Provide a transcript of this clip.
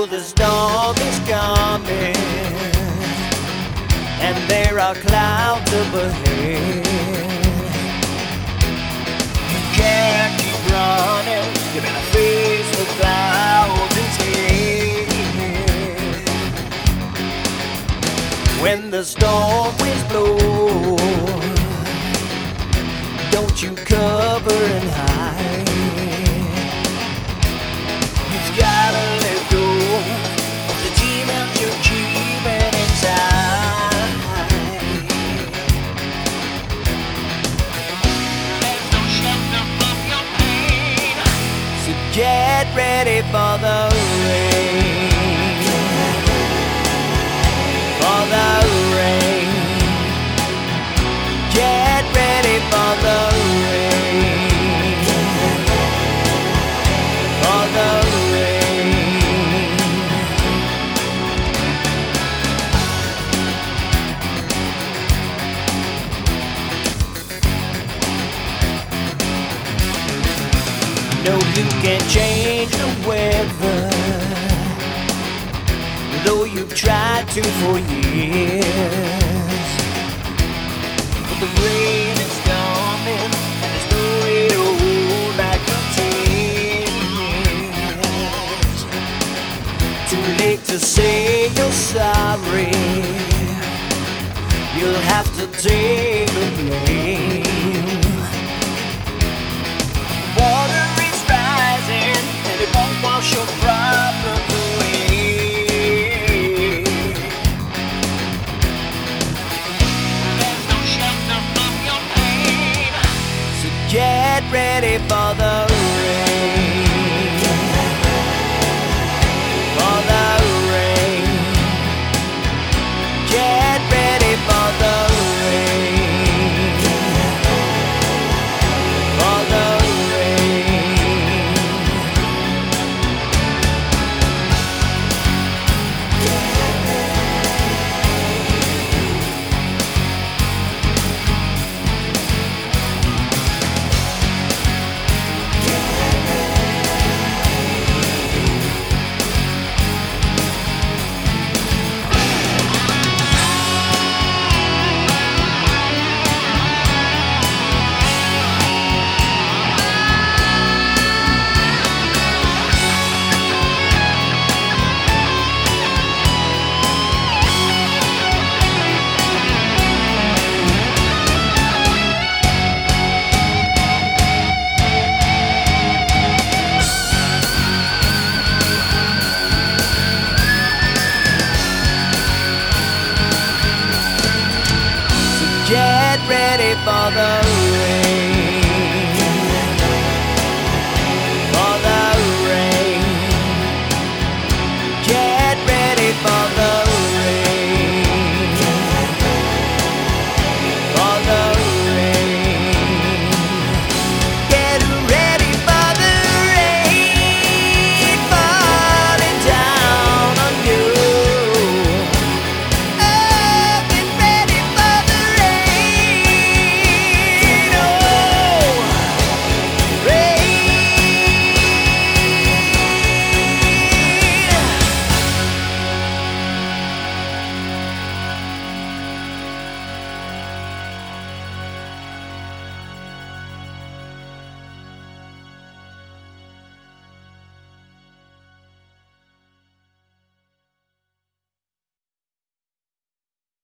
the storm is coming, and there are clouds up ahead. You can't keep running, you better face the clouds instead. When the storm winds blow, don't you cover and hide. You've gotta let go of the demons you're keeping inside. There's no shelter from your pain, so get ready for the rain. For the rain. Get ready for the rain. For the rain. No, you can't change the weather, though you've tried to for years. But the rain is coming, and there's no way to hold back your tears. Too late to say you're sorry, you'll have to take the blame.